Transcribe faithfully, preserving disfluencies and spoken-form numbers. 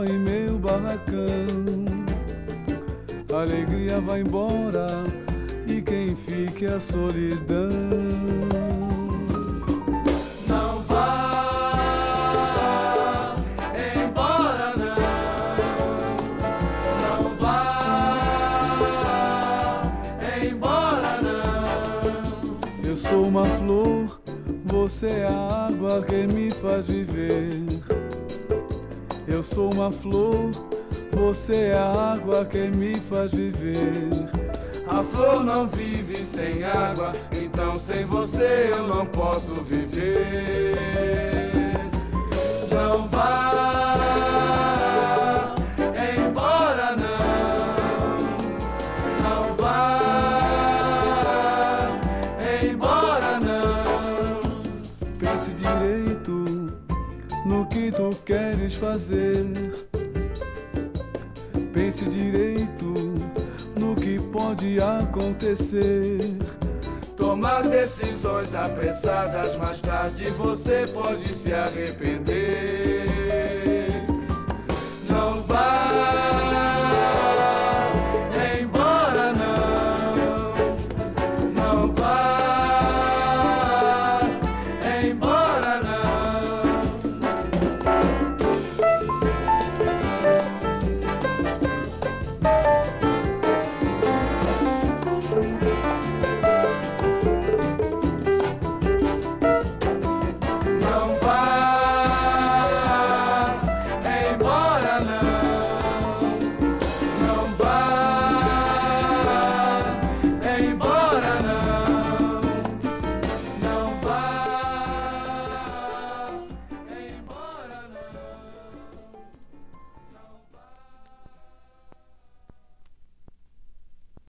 em meu barracão. A alegria vai embora e quem fica é a solidão. Não vá embora não, não vá embora não. Eu sou uma flor, você é a água que me faz viver. Eu sou uma flor, você é a água que me faz viver. A flor não vive sem água, então sem você eu não posso viver. Não vá embora não, não vá embora não. Pense direito no que tu queres fazer. Pense direito no que pode acontecer. Tomar decisões apressadas, mais tarde você pode se arrepender.